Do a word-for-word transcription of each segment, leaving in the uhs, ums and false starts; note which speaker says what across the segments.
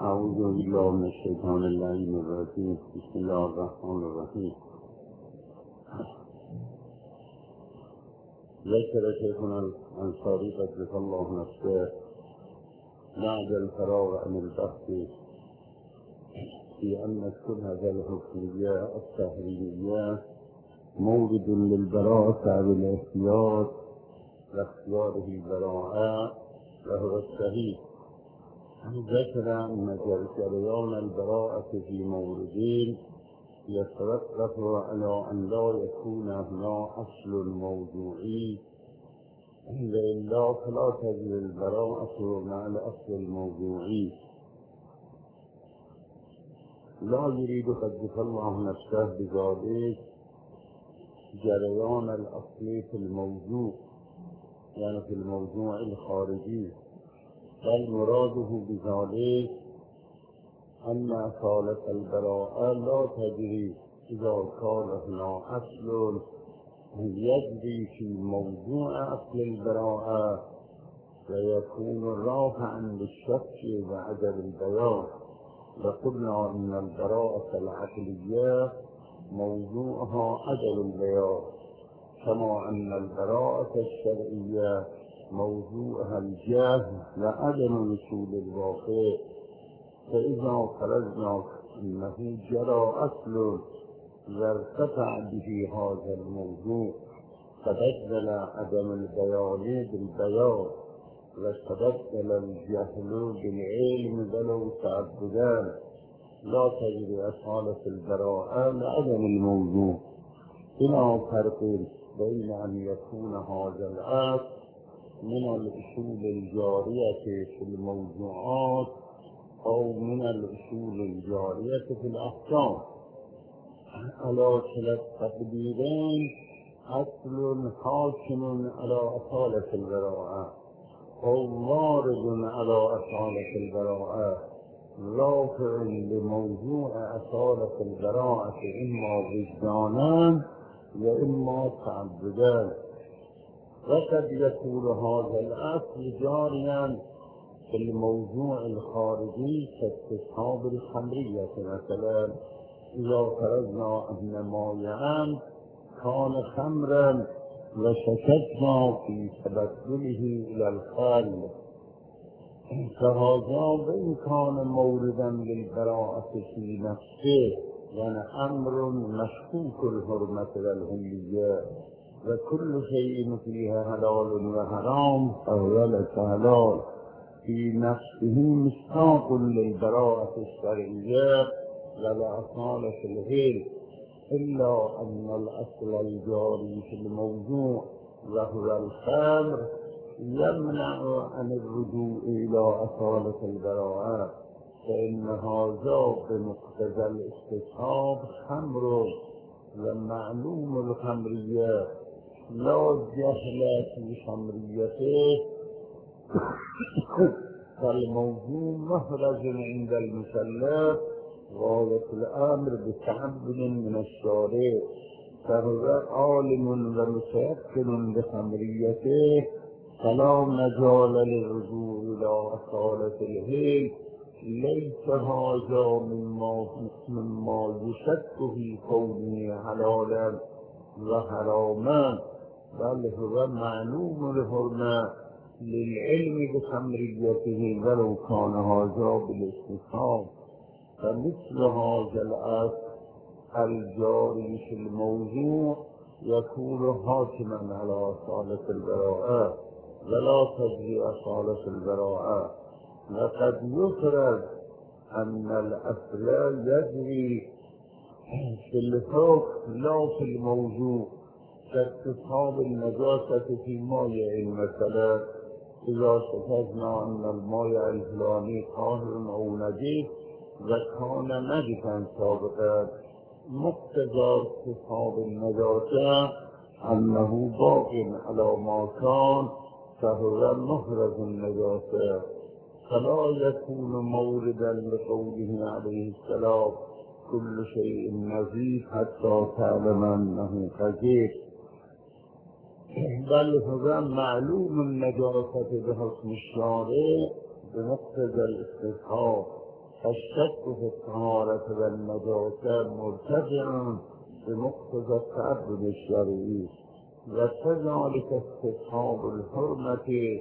Speaker 1: اعوذ بالله من الشیطان اللعین الرجیم. بسم الله الرحمن الرحیم. ذكر شيخنا الأنصاري قدس الله نفسه بعد الفراغ عن البحث في أن الشبهة الحكمية التحريمية مورد للبراءة بالاحتياط لاختياره البراءة وهو الصحيح. ذكر أن جريان البراءة في موردين يتوقف على أن لا يكون هنا أصل موضوعي، وإلا فلا تجري البراءة مع الأصل الموضوعي. لا يريد قدس الله نفسه بذلك جريان الأصل في الموضوع، يعني في الموضوع الخارجي، بل مراده بذلك أن أصالة البراءة لا تجري إذا كان هنا أصل يجري في موضوع أصل البراءة ويكون رافعا للشك وعدم البيان. وقلنا أن البراءة العقلية موضوعها عدم البيان، كما أن البراءة الشرعية موضوعها الجهل وعدم وصول الواقع. فإذا فرضنا أنه جرى أصل وارتفع به هذا الموضوع تبدل عدم البيان بالبيان وتبدل الجهل بالعلم ولو تعبدا، لا تجري أصالة البراءة لعدم الموضوع. هنا فرق بين أن يكون هذا الأصل من الأصول الجارية في الموضوعات أو من الأصول الجارية في الأحكام. على كلا التقديرين أصل حاكم على أصالة البراءة أو وارد على أصالة البراءة رافع لموضوع أصالة البراءة إما وجدانا وإما تعبدا. وقد يكون هذا الأصل جاريا في الموضوع الخارجي كاستصحاب الخمرية مثلا. إذا فرضنا أن مائعا كان خمرا وشككنا في تبدله إلى الخل، فهذا وإن كان موردا للبراءة في نفسه، يعني أمر مشكوك الحرمة والحلية، وكل شيء فيها حلال وحرام فهو لك حلال، في نفسه مشتاق للبراءة الشرعية ولأصالة الغير، إلا أن الأصل الجاري في الموضوع وهو الخمر يمنع عن الرجوع إلى أصالة البراءة، فإن هذا بمقتضى الاستصحاب خمر، ومعلوم الخمرية لا جهل في خمريته، فالموضوع مخرج عند المكلف غاية الأمر بتعبد من الشارع، فهو عالم ومتيقن بخمريته، فلا مجال للرجوع إلى أصالة الهيل. ليس هذا مما مما يشك في كونه حلالا وحراما، بل هو معلوم الحرمة للعلم بخمريته ولو كان هذا بالاستصحاب. فمثل هذا الأصل الجاري في الموضوع يكون حاكما على أصالة البراءة ولا تجري أصالة البراءة. وقد يفرض أن الأصل يجري في الحكم لا في الموضوع، كاستصحاب النجاسة في مائع مثلا. إذا شككنا أن المائع الفلاني طاهر أو نجس وكان نجسا سابقا، مقتضى استصحاب النجاسة أنه باق على ما كان فهو مخرج النجاسة، فلا يكون موردا لقوله عليه السلام كل شيء نزيف حتى تعلم أنه خجيف، بل هو معلوم النجاسة بحكم الشارع بمقتضى الاستصحاب، الشك في الطهارة والنجاسة مرتفع بمقتضى التعبد الشرعي، وكذلك استصحاب الحرمة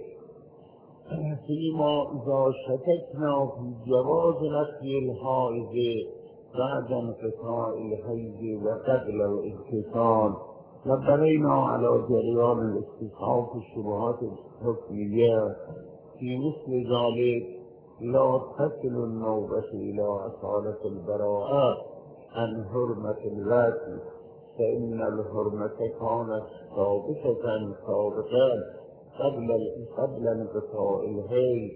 Speaker 1: فيما إذا شككنا في جواز غسل الحائض بعد انقطاع الحيض وقبل الاغتسال، وبنينا على جريان الاستصحاب في الشبهات الحكمية في مثل ذلك لا تصل النوبة إلى أصالة البراءة عن حرمة الغسل، فإن الحرمة كانت ثابتة سابقا قبل قبل انقطاع الحيض،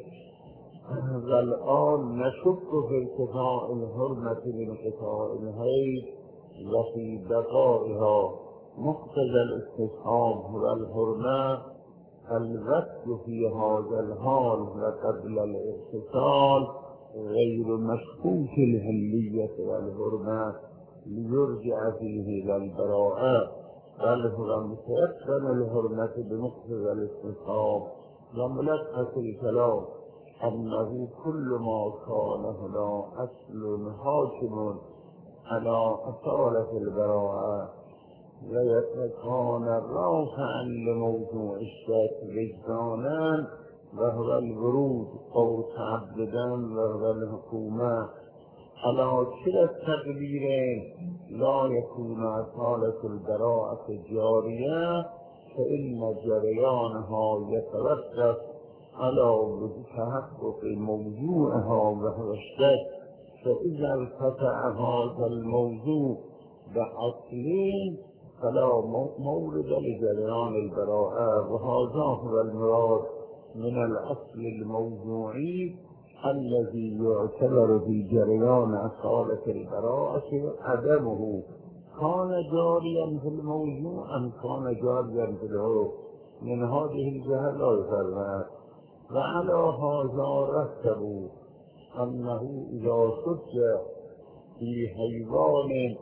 Speaker 1: والآن نشك في انقطاع الحرمة بانقطاع الحيض وفي بقائها. مقتضى الاستصحاب والحرمة الوقت في هذا الحال وقبل الاغتسال غير مشكوك الحلية والحرمة ليرجع فيه إلى البراءة، بل هو متيقن الحرمة بمقتضى الاستصحاب. وملخص الكلام أنه كل ما كان هنا أصل حاكم على أصالة البراءة ويكون رافعا لموضوع الشك وجدانا وهو الورود أو تعبدا وهو الحكومة على كلا التقديرين لا يكون أصالة البراءة جارية، فإن جريانها يتوقف على تحقق موضوعها وهو الشك، فإذا ارتفع هذا الموضوع بأصلين فلا مورد لجريان البراءة، وهذا هو المراد من الأصل الموضوعي الذي يعتبر في جريان أصالة البراءة عدمه كان جاريا في الموضوع أم كان جاريا في العرف. من هذه الجهة لا يفرق. وعلى هذا رتبوا أنه إذا شك في حيوان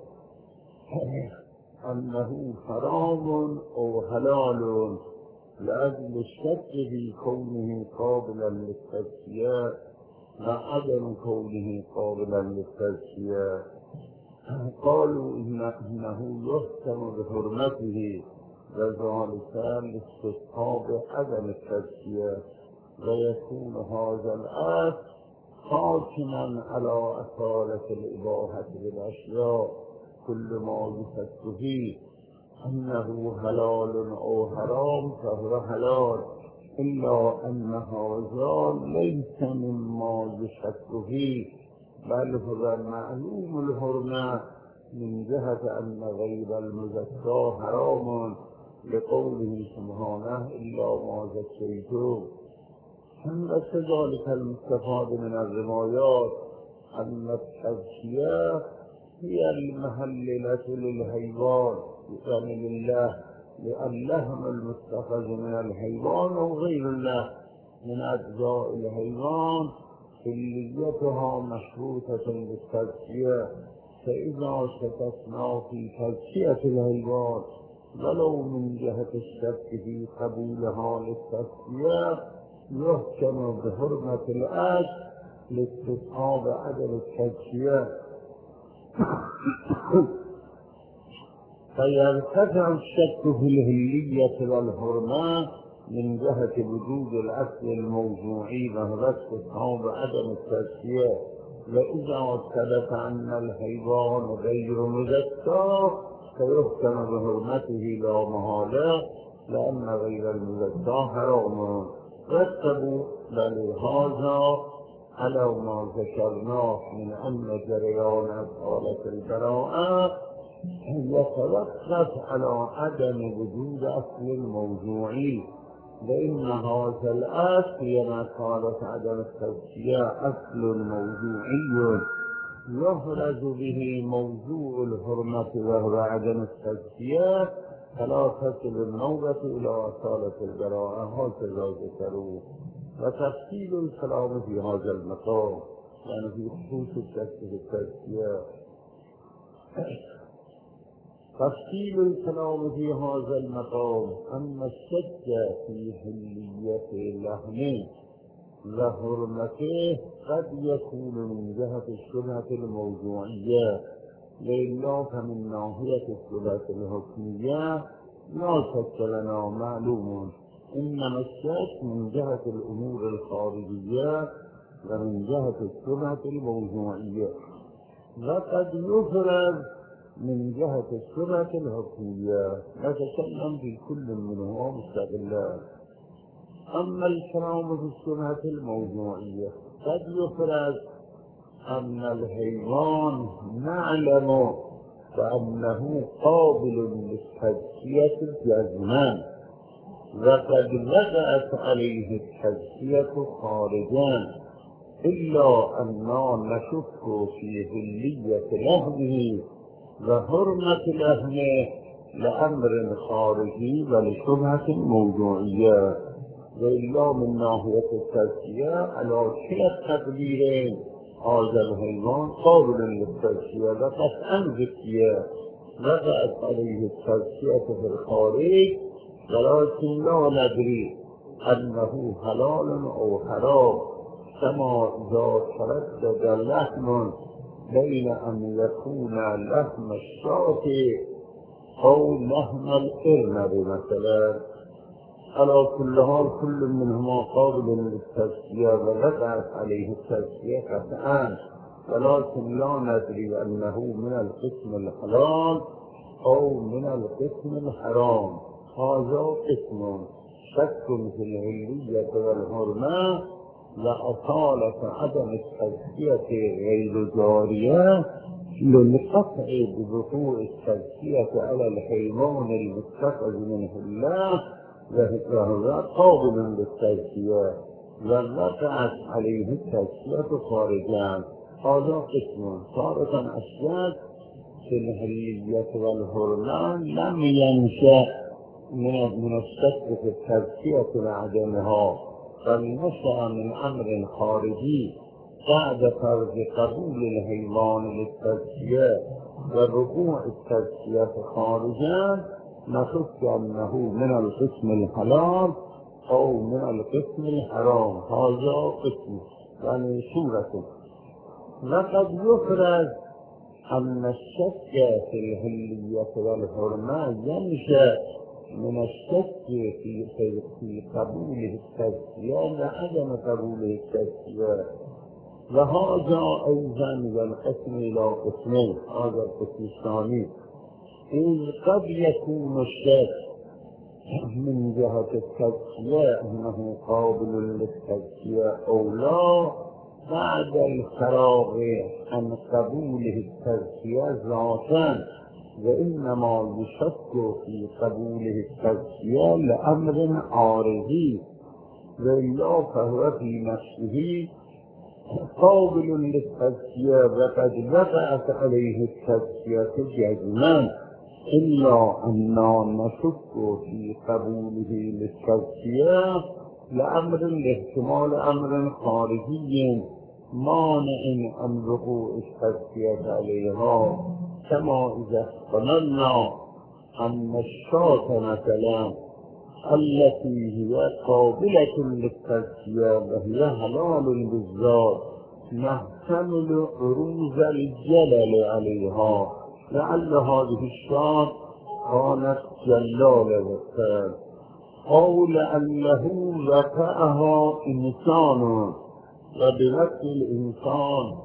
Speaker 1: أنه حرام أو حلال لأجل الشك في كونه قابلا للتزكية وعدم كونه قابلا للتزكية، قالوا إنه يحكم بحرمته، وذلك لاستصحاب عدم التزكية، ويكون هذا الأصل حاكما على أصالة الإباحة بالأشياء. كل ما يشك فيه أنه حلال أو حرام فهو حلال، إلا أن هذا ليس مما يشك فيه، بل هو معلوم الحرمة من جهة أن غير المزكى حرام، لقوله سبحانه إلا ما زكيتم. وكذلك المستفاد من الروايات أن التزكية هي المهللة للحيوان، يعني لله، لأن لهم المستخرج من الحيوان وغير الله من أجزاء الحيوان كليتها مشروطة بالتزكية، فإذا شككنا في تزكية الحيوان ولو من جهة الشك في قبولها للتزكية يحكم بحرمة الأصل لاستصحاب عدم التزكية، فيرتفع الشك في الهلية والحرمة من جهة وجود الأصل الموضوعي وهو استصحاب عدم التزكية. وإذا ثبت أن الحيوان غير مزكى فيحكم بحرمته لا محالة، لأن غير المزكى حرام. رتبوا لهذا على ما ذكرناه من أن جريان أصالة البراءة يتوقف على عدم وجود أصل الموضوعي، لأن هذا الأصل كما قالت عدم التزكية أصل موضوعي يفرز به موضوع الحرمة وهو عدم التزكية، فلا تصل النوبة إلى أصالة البراءة. هكذا ذكروا. وتفصيل الكلام في هذا المقام يعني في خصوص الشك في التزكية، تفصيل الكلام في هذا المقام أن الشك في حلية اللحم و حرمته قد يكون من جهة الشبهة الموضوعية وإلا فمن ناحية الشبهة الحكمية لا شك لنا معلوم، إنما الشك من جهة الأمور الخارجية ومن جهة الشبهة الموضوعية، وقد يفرز من جهة الشبهة الحكمية. نتكلم في كل منهما مستقلا. أما الكلام في الشبهة الموضوعية قد يفرز أن الحيوان نعلم بأنه قابل للتزكية جزما، وقد وقعت عليه التزكية خارجا، إلا أننا نشك في حلية لحمه وحرمة لحمه لأمر خارجي ولشبهة موضوعية، وإلا من ناحية التزكية على كلا التقديرين هذا الحيوان قابل للتزكية وقطعا ذكية، وقعت عليه التزكية في الخارج، ولكن لا ندري أنه حلال أو حرام، كما إذا تردد لحم بين أن يكون لحم الشاة أو لحم الأرنب مثلا. على كل حال كل منهما قابل للتزكية ووقعت عليه التزكية قطعا، ولكن لا ندري أنه من القسم الحلال أو من القسم الحرام. هذا قسم شك في العلية والحرمة وأصالة عدم التزكية غير جارية للقطع بوقوع التزكية على الحيوان المتخذ منه الله، وهو قابل للتزكية ووقعت عليه التزكية خارجا. هذا قسم. تارة الشك في الحلية والحرمة لم ينشأ من الشك في التزكية وعدمها، بل نشأ من أمر خارجي بعد فرض قبول الحيوان للتزكية ووقوع التزكية خارجا، نشك أنه من القسم الحلال أو من القسم الحرام. هذا قسم يعني صورته. وقد يفرز أن الشك في الحلية والحرمة ينشأ من الشك في في قبوله التزكية وعدم قبوله التزكية، وهذا أيضا ينقسم إلى قسمين. هذا القسم الثاني، إذ قد يكون الشك من جهة التزكية أنه قابل للتزكية أو لا بعد الفراغ عن قبوله التزكية ذاتا، وإنما يشك في قبوله التزكية لأمر عارضي، وإلا فهو في نفسه قابل للتزكية وقد وقعت عليه التزكية جزما، إلا أننا نشك في قبوله للتزكية لأمر لاحتمال أمر خارجي مانع عن وقوع التزكية عليها، كما إذا احتملنا أن الشاة مثلا التي هي قابلة للتزكية وهي حلال بالذات نحتمل عروض الجلل عليها، لعل هذه الشاة كانت جلالة بالفعل، أو لأنه وقعها إنسان وبوقت الإنسان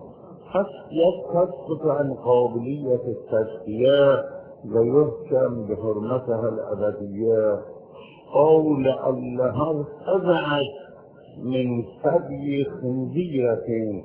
Speaker 1: يسقط عن قابلية التزكية ويحكم بحرمتها الأبدية، أو لأنها ارتفعت من ثدي خنزيرة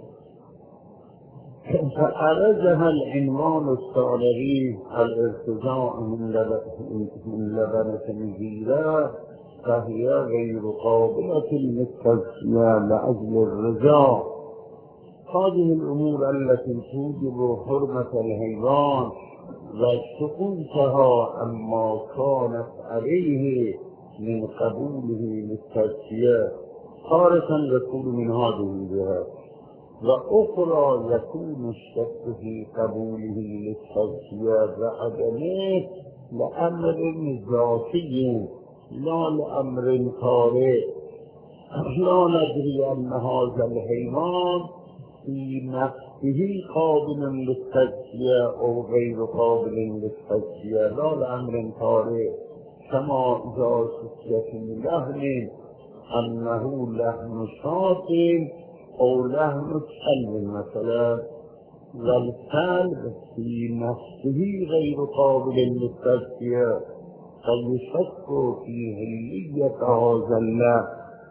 Speaker 1: فأرزها العنوان الصالحي الارتجاع من لبن خنزيرة، فهي غير قابلة للتزكية لأجل الرجاء. هذه الأمور التي توجب حرمة الحيوان وسقوطها عما كانت عليه من قبوله للتزكية تارة يكون من هذه الجهات، وأخرى يكون الشك في قبوله للتزكية وعدمه لأمر ذاتي لا لأمر طارئ، لا ندري أن هذا الحيوان في نفسه قابل للتزكية أو غير قابل للتزكية، لا لأمر طارئ كما إذا سكت اللحم أنه لحم شاة أو لحم كلب مثلا، والكلب في نفسه غير قابل للتزكية، فيشك في علية هذا اللحم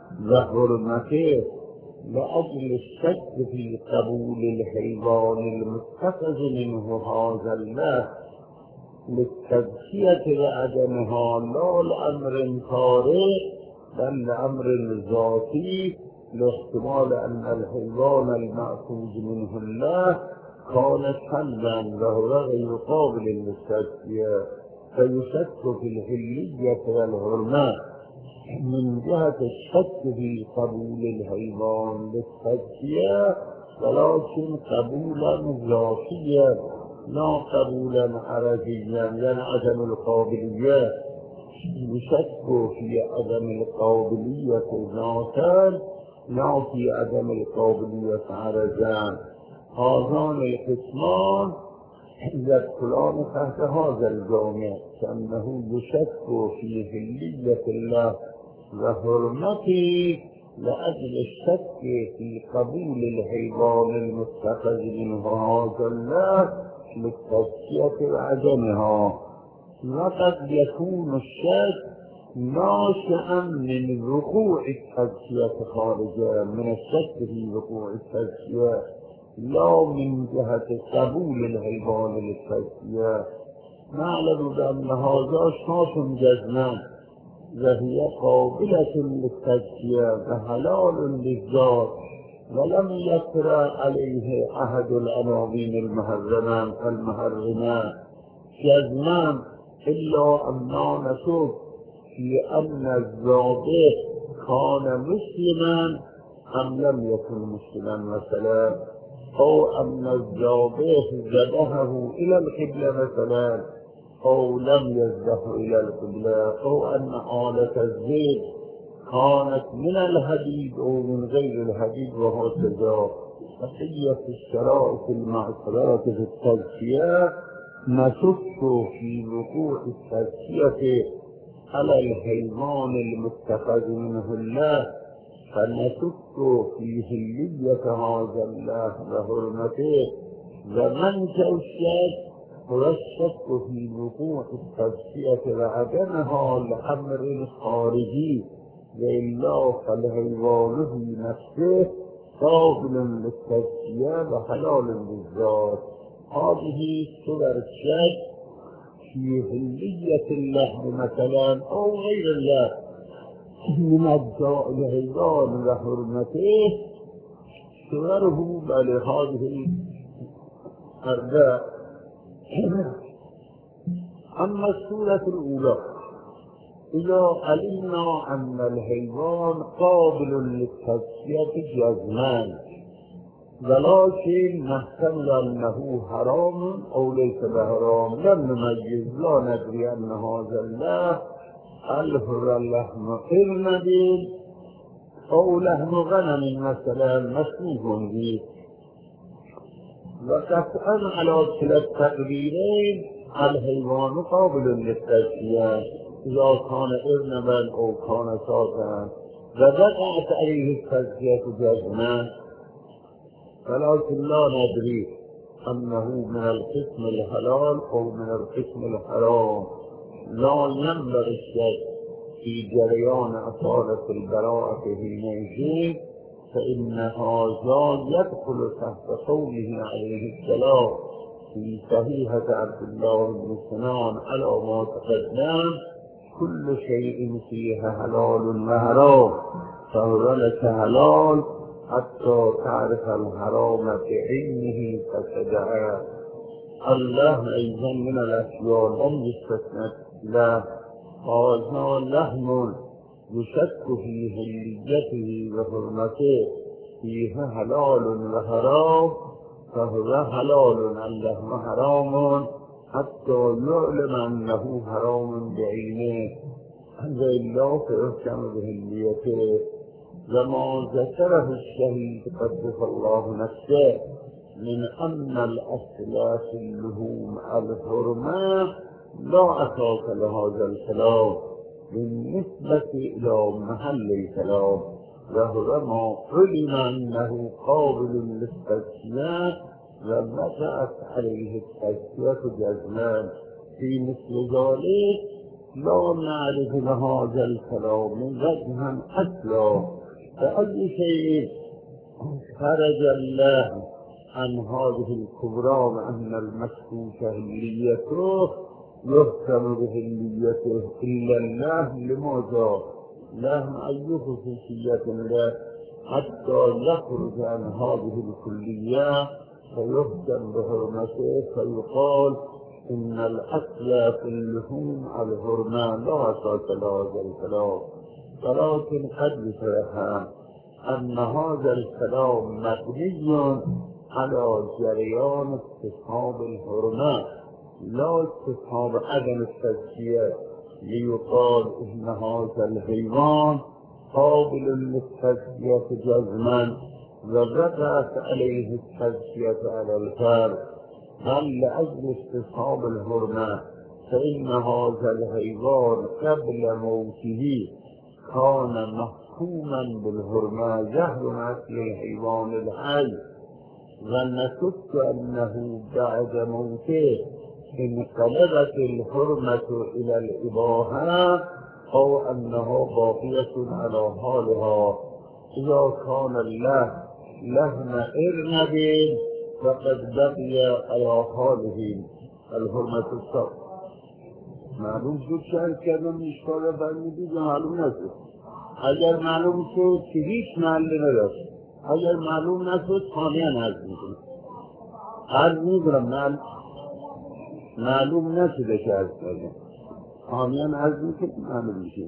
Speaker 1: وحرمته لأجل الشك في قبول الحيوان المتخذ منه هذا اللحم للتزكية وعدمها، لا لأمر طارئ بل لأمر ذاتي، لاحتمال أن الحيوان المأخوذ منه اللحم كان كلبا وهو غير قابل للتزكية، فيشك في الحلية والحرمة من جهة الشك في قبول الحيوان للتزكية، ولكن قبولا ذاتيا لا قبولا عرضيا، يعني عدم القابلية. يشك في عدم القابلية ذاتا لا في عدم القابلية عرضا. هذان القسمان يدخلان تحت هذا الجامع، كأنه يشك في حلية الله وحرمته لأجل الشك في قبول الحيوان المتخذ منه هذا الله للتزكية وعدمها. وقد يكون الشك ناشئا من وقوع التزكية خارجا، من الشك في وقوع التزكية لا من جهة قبول الحيوان للتزكية. نعلم بأن هذا شاة جزما وهي قابلة للتزكية وحلال للذات، ولم يطرأ عليه أحد العناوين المحرمة المحرمة جزما، إلا أننا نشك في أن الذابح كان مسلما أم لم يكن مسلما مثلا، أو أن الذابح ذبحه إلى القبلة مثلا أو لم يذبحه إلى القبلة، أو أن آلة الذبح كانت من الحديد أو من غير الحديد وهكذا. بقية الشرائط المعتبرة في التزكية نشك في وقوع التزكية على الحيوان المتخذ منه الله، فنشك في حلية هذا الله وحرمته، ومنشأ الشك هو الشك في وقوع التزكية وعدمها لأمر خارجي، وإلا فالحيوان في نفسه قابل للتزكية وحلال للذات. هذه صور الشك في حلية اللحم مثلا أو غير الله من أجزاء الحيوان وحرمته صوره بهذه الأربع. أما الصورة الأولى إذا علمنا أن الحيوان قابل للتزكية جزما، ولكن نحتمل أنه حرام أو ليس بحرام، لم نميز، لا ندري أن هذا اللحم الحر لحم قرنب أو لحم غنم مثلا مسموح به، وقطعا على كلا التقديرين الحيوان قابل للتزكية إذا كان أرنبا أو كان شاة، ووقعت عليه التزكية جزما، ولكن لا ندري أنه من القسم الحلال أو من القسم الحرام. لا ينبغي الشك في جريان أصالة البراءة حينئذ، فإن هذا يدخل تحت قوله عليه السلام في صحيحة عبد الله بن سنان على ما تقدم: كل شيء فيها حلال وحرام، فهو لك حلال حتى تعرف الحرام بعينه فتدعه. الله أيضا من الأشياء لم يستثنى له، هذا لحم يشك في حليته وحرمته، فيها حلال وحرام، فهو حلال اللحم حرام حتى يعلم أنه حرام بعينه، وإلا فيحكم بحليته. وما ذكره الشهيد قدس الله نفسه من أن الأصل في اللحوم الحرمة لا أساس لهذا الكلام بالنسبة إلى محل الكلام، وهو ما علم أنه قابل للتزكية وبدأت عليه التزكية جزما. في مثل ذلك لا نعرف لهذا الكلام وجها أصلا، فأي شيء خرج الله عن هذه الكبرى وأن المشكوك هليته يهتم بهليته إلا الله. لماذا؟ له أي خصوصية له حتى يخرج عن هذه الكلية فيهتم بحرمته، فيقال إن الأصل في اللحوم الحرمة لا أساس لهذا الكلام. ولكن قد يفهم أن هذا الكلام مبني على جريان استصحاب الحرمة لا استصحاب عدم التزكية، ليقال إن هذا الحيوان قابل للتزكية جزما وبدأت عليه التزكية على الفرد، بل لأجل استصحاب الحرمة فإن هذا الحيوان قبل موته كان محكوما بالحرمة يحرم أكل الحيوان الحي، ونشك أنه بعد موته انقلبت الحرمة إلى الإباحة أو أنها باقية على حالها. إذا كان الله لحم أرنب فقد بقي على حاله الحرمة الصف. معلوم شد شاید کردم اشکال برمیدید معلوم نشد. اگر معلوم شد که هیچ محلی نداشت، اگر معلوم نشد ثانیاً عرض میکنم عرض میکنم معلوم معلوم نشده که عرض کردم ثانیاً عرض میکنم معلوم میشه.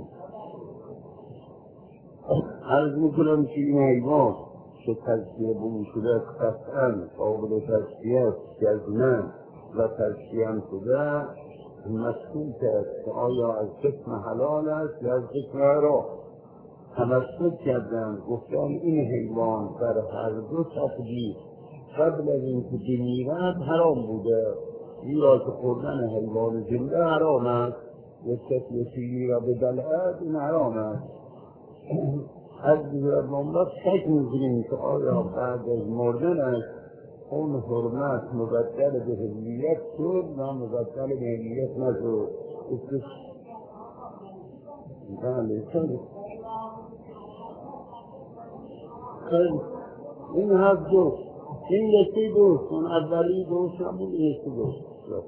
Speaker 1: عرض میکنم که این حیوان که تزکیه بون شده قطعاً قابل تزکیه جزماً و تزکیه هم شده مسئول است که آیا از جسم حلال است یا از جسم حرام. تمسک کردن گفتن این حیوان در هر دو تقدیر قبل از اینکه بمیرد حرام بوده، زیرا که خوردن حیوان زنده حرام است و کسی شیری را ببلعد این حرام است. از دیگر مملک شک می‌کنیم که آیا بعد از مردنش اون حرمت مبدل به هویت شد و مبدل به هویت نشد. بله خیلی خیلی این هفت دوست، این یکی دوست، اون اولی دوست نبود، یکی دوست.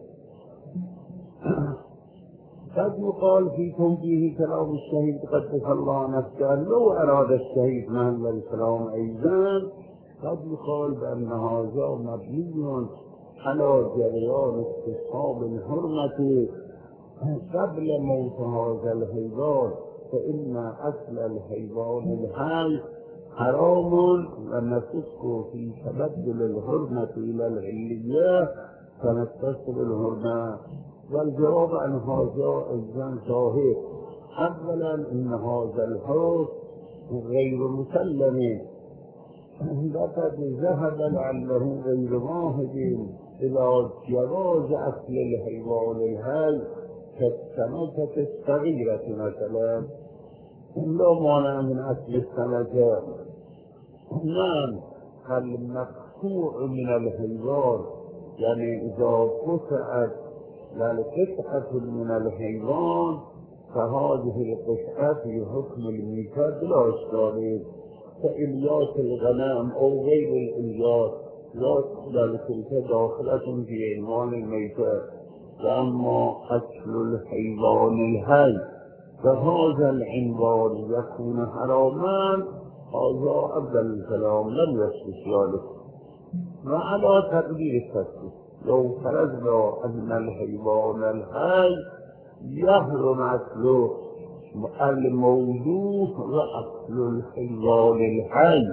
Speaker 1: قد يقال في توجيه كلام الشهيد قدس الله نفسه لو أراد الشهيد محل الكلام أيضا قد يقال بأن هذا مبني على جريان استصحاب الحرمة قبل موت هذا الحيوان، فإن أصل الحيوان الحي حرام ونفسه في تبدل الحرمة إلى العلية فنتصل الحرمة. والجواب عن هذا أيضا ظاهر. أولا إن هذا الحكم غير مسلم، لقد ذهب لعله غير واحد إلى جواز أكل الحيوان الحي كالسمكة الصغيرة مثلا، لا مانع من أكل السمكة. نعم المقطوع من الحيوان يعني إذا قطعت للقطعة من الحيوان فهذه القطعة في حكم الميتة بلا إشكال، كإلياس الغنم أو غير الإلياس لا تقبل تلك داخلة في عنوان الميتة. وأما أكل الحيوان الحي فهذا العنوان يكون حراما، هذا أفضل الكلام لم يثبت ذلك. وعلى تقدير التثبيت لو فرضنا أن الحيوان الحي يحرم أكله الموضوع وأكل الحيوان الحي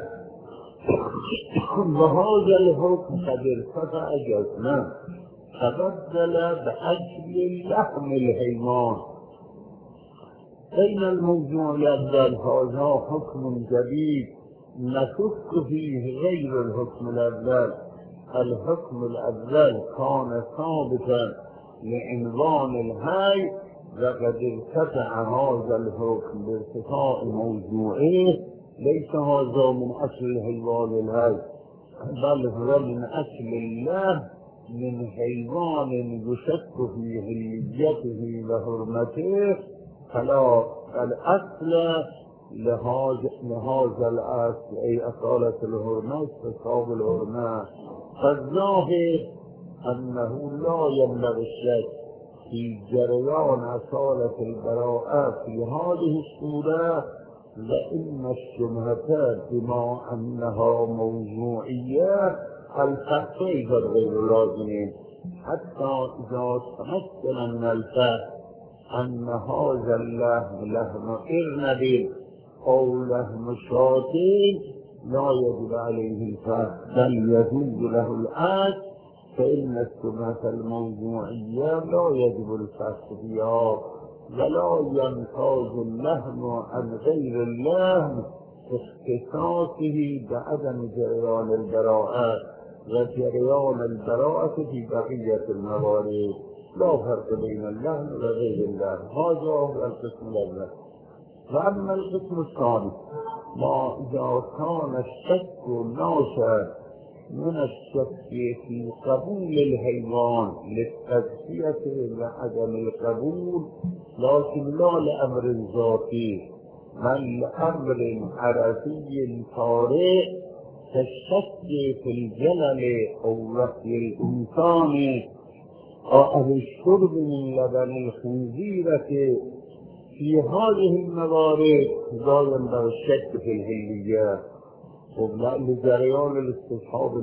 Speaker 1: وهذا الحكم قد ارتفع جزما تبدل بأكل لحم الحيوان بين الموضوع الأول هذا حكم جديد نشك فيه غير الحكم الأول. الحكم الأول كان ثابتا لعنوان الهي، وقد ارتفع هذا الحكم بارتفاع موضوعه. ليس هذا من أصل الحيوان الهي، بل هو من أصل الله، من حيوان يشك في هويته وحرمته. فلا الأصل لهذا لهذا الأصل أي أصالة الحرمة استصحاب الحرمة. فالظاهر أنه لا يبلغ الشك في جريان أصالة البراءة في هذه الصورة، لأن الشبهة بما أنها موضوعية الفحص غير لازم، حتى إذا تمثل من الفحص أن هذا اللحم لحم أرنب أو لحم شاة لا يجب عليه الفحص، بل يجوز له الأكل، فإن الشبهة الموضوعية لا يجب الفحص فيها، ولا يمتاز اللحم عن غير اللحم اختصاصه بعدم جريان البراءة، وجريان البراءة في بقية الموارد. لا فرق بين اللحم وغير اللحم. هذا هو القسم الأول. وأما القسم الثاني ما إذا كان الشك ناشئ من الشك في قبول الحيوان للتزكية وعدم القبول، لكن لا لأمر ذاتي بل لأمر عرفي طارئ كالشك في الجلل أو رفي الإنسان أو الشرب من لبن الخنزيرة. في هذه الموارد لا ينبغي الشك في الهلية، لجريان الاستصحاب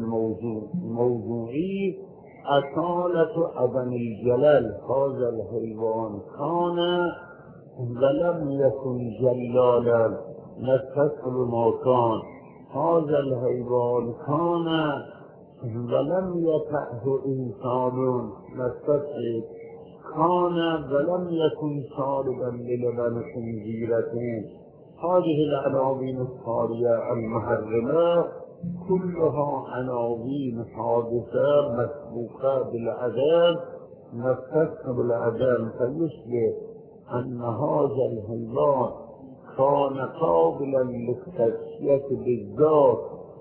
Speaker 1: الموضوعي أصالة عدم الجلال. هذا الحيوان كان ولم يكن جلالا نستثقل ما كان. هذا الحيوان كان ولم يطعه إنسان نستثقل كان ولم يكن شاربا للبن خنزيرة. هذه العناوين التالية المحرمة كلها عناوين حادثة مسبوقة بالعدم، نستثنى بالعدم، فيشبه أن هذا الحيوان كان قابلا للتزكية بالذات،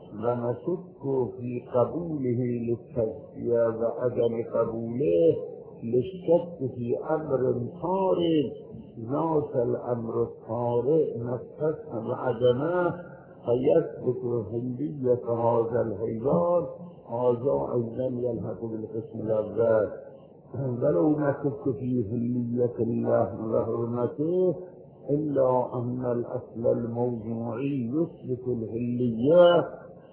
Speaker 1: ونشك في قبوله للتزكية وعدم قبوله للشك في أمر طارئ. ذات الأمر الطارئ نستثنى بعدمه فيثبت هندية هذا الحيوان. هذا أيضا يلحق بالقسم الأول. ولو نشك في هندية الله وحرمته، إلا أن الأصل الموضوعي يثبت الهلية،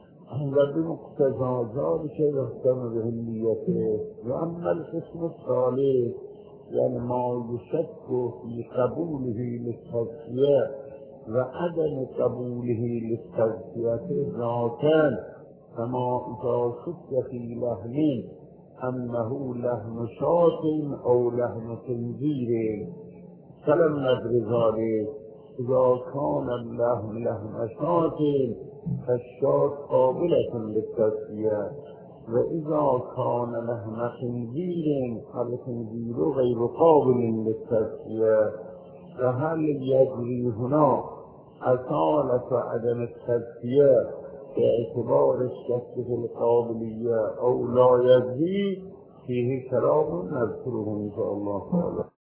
Speaker 1: وبمقتضى ذلك يهتم بهليته. وأما القسم الثالث يعني ما يشك في قبوله للتزكية وعدم قبوله للتزكية ذاتان، كما إذا شك في لحم أنه لحم شاة أو لحم خنزير، فلم ندر ذلك. إذا كان اللحم لحم شاة فالشاة قابلة للتزكية، وإذا كان لحم خنزير فالخنزير غير قابل للتزكية. فهل يجري هنا أصالة عدم التزكية باعتبار الشك في القابلية أو لا يجري؟ فيه كلام نذكره إن شاء الله تعالى.